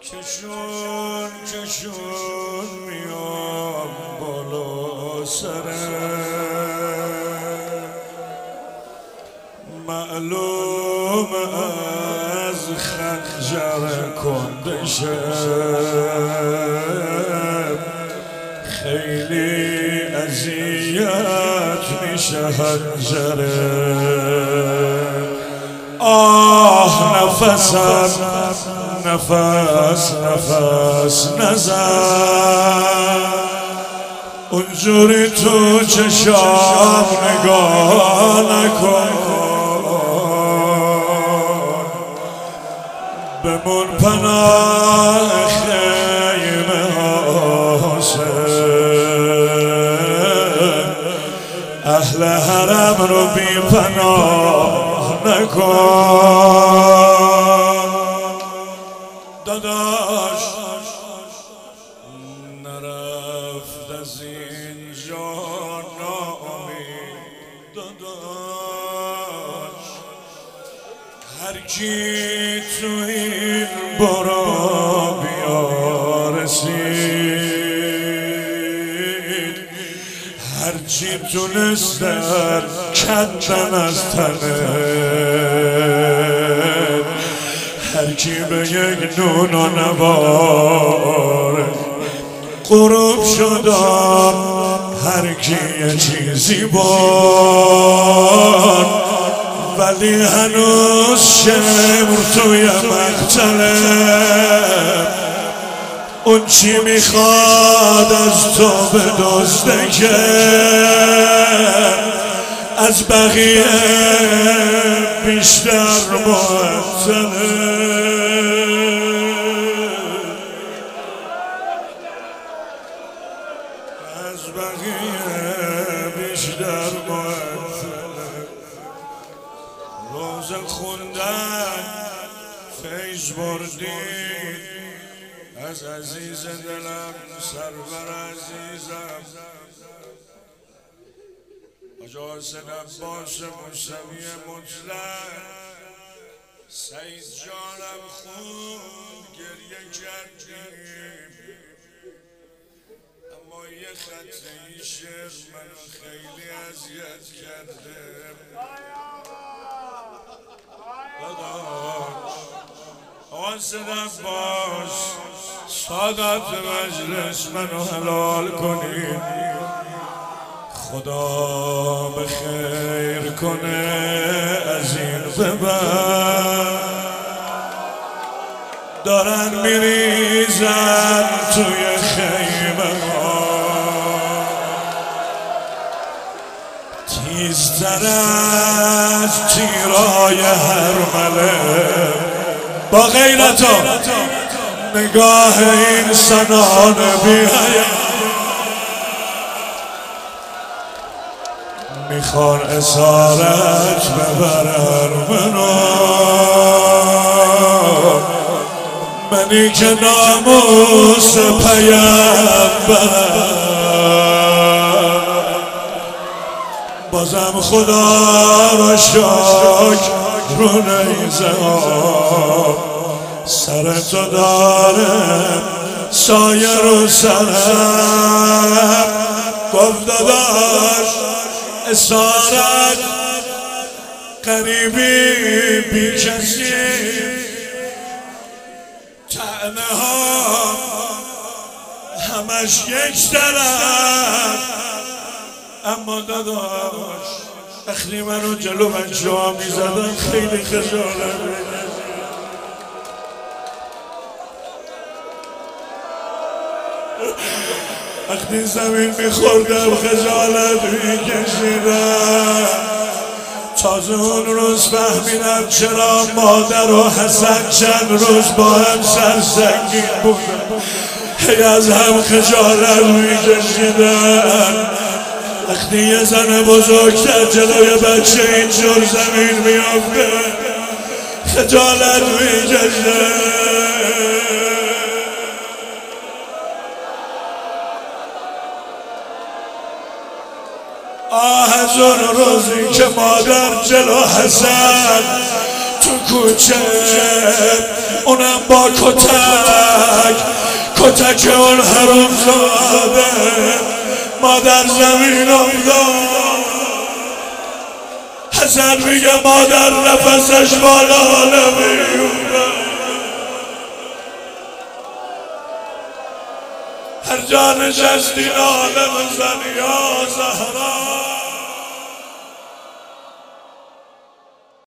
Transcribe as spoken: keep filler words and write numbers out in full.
کشون کشون میام بالا سره معلوم از خنجر کندشم خیلی اذیت میشه حنجره آه نفسم نفس نفس نزن اونجوری تو چشام نگاه نکن بمون پناه خیمه حسین اهل حرم رو بی پناه نکن داداش نرفت از اینجا ناامید داداش هر کی تو این برا بیا رسید هرچی تونستن کندن از تنه هر کی به یک نون و نوار غروب شدم هر کی یه چیزی بار ولی هنوز شمر توی مقتله اون چی میخواد از تو بدزده که از بقیه بیشتر معطله از بقیه بیشتر معطله روز خوندن فیض بردید از عزیز دلم سرور عزیزم حاج حسین عباس موسوی مطلق سعید جانم خون گریه کردیم اما یه خطه ای شعر منو خیلی اذیت کرده حسین عباس سادات مجلس منو حلال کنید خدا به خیر کنه از این به بعد دارن میریزن توی خیمه ها تیزتر از تیرای هرمله با غیرت نگاه این سنان بی‌حیا میخوان اسارت ببرن منو منی که ناموس پیغمبرم بازم خدا را شکر رو نیزه ها سر تو داره سایه رو سرم گفت داداش اسارت قریبی بی کسی طعنه ها همش یک طرف اما داداش وقتی منو جلو بچه ها میزدن خیلی خجالت وقتی زمین میخوردم خجالت میکشیدم تازه اون روز فهمیدم چرا مادر و حسن چند روز با هم سرسنگین بودن هی از هم خجالت میکشیدن وقتی یه زن بزرگتر جلوی بچه اینجور زمین میافته خجالت میکشیدن آه از اون روزی که مادر جلو حسن تو کوچه اونم با کتک کتک اون حرام زاده مادر زمین افتاد. حسن میگه مادر نفسش بالا نمیونه، هر جا نشستی ناله بزن یا زهرا.